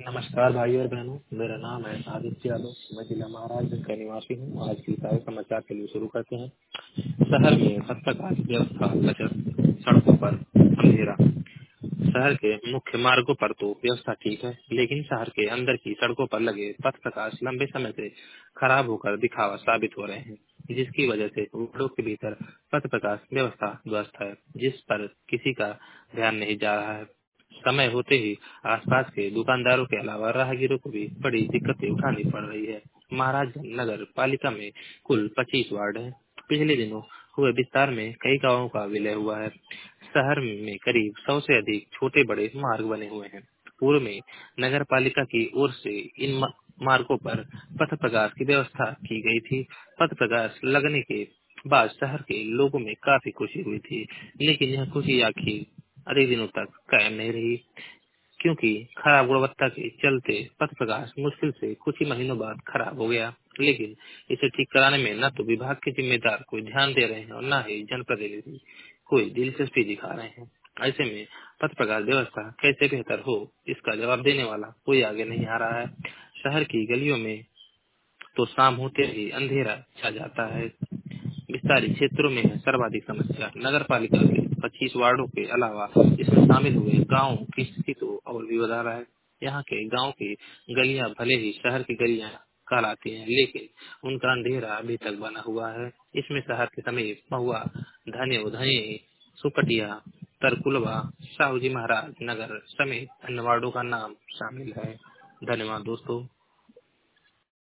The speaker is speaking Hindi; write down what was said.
नमस्कार भाई और बहनों, मेरा नाम है आदित्य यादव। मैं जिला महाराजगंज का निवासी हूँ। आज की ताज़ा समाचार के लिए शुरू करते हैं। शहर में पत्रकार व्यवस्था लचर, सड़कों पर अंधेरा। शहर के मुख्य मार्गों पर तो व्यवस्था ठीक है, लेकिन शहर के अंदर की सड़कों पर लगे पथ प्रकाश लंबे समय से खराब होकर दिखावा साबित हो रहे हैं, जिसकी वजह से रोडों के भीतर पथ प्रकाश व्यवस्था ध्वस्त है, जिस पर किसी का ध्यान नहीं जा रहा है। समय होते ही आसपास के दुकानदारों के अलावा राहगीरों को भी बड़ी दिक्कतें उठानी पड़ रही है। महाराजगंज नगर पालिका में कुल 25 वार्ड हैं। पिछले दिनों हुए विस्तार में कई गांवों का विलय हुआ है। शहर में करीब 100 से अधिक छोटे बड़े मार्ग बने हुए हैं। पूर्व में नगर पालिका की ओर से इन मार्गों पर पथ प्रकाश की व्यवस्था की गई थी। पथ प्रकाश लगने के बाद शहर के लोगों में काफी खुशी हुई थी, लेकिन यह खुशी आखिर अधिक दिनों तक कायम नहीं रही, क्योंकि खराब गुणवत्ता के चलते पथ प्रकाश मुश्किल से कुछ ही महीनों बाद खराब हो गया। लेकिन इसे ठीक कराने में न तो विभाग के जिम्मेदार कोई ध्यान दे रहे हैं और न ही जनप्रतिनिधि कोई दिलचस्पी दिखा रहे हैं। ऐसे में पथ प्रकाश व्यवस्था कैसे बेहतर हो, इसका जवाब देने वाला कोई आगे नहीं आ रहा है। शहर की गलियों में तो शाम होते ही अंधेरा छा जाता है। विस्तारित क्षेत्रों में है सर्वाधिक समस्या। नगर पालिका के 25 वार्डों के अलावा इसमें शामिल हुए गाँव की स्थिति तो और भी बता रहा है। यहाँ के गांव की गलियां भले ही शहर की गलियां कहलाती हैं, लेकिन उनका अंधेरा अभी तक बना हुआ है। इसमें शहर के समीप महुआ, धनी, सुकटिया, तरकुलवा, साहू जी महाराज नगर समेत अन्य वार्डों का नाम शामिल है। धन्यवाद दोस्तों।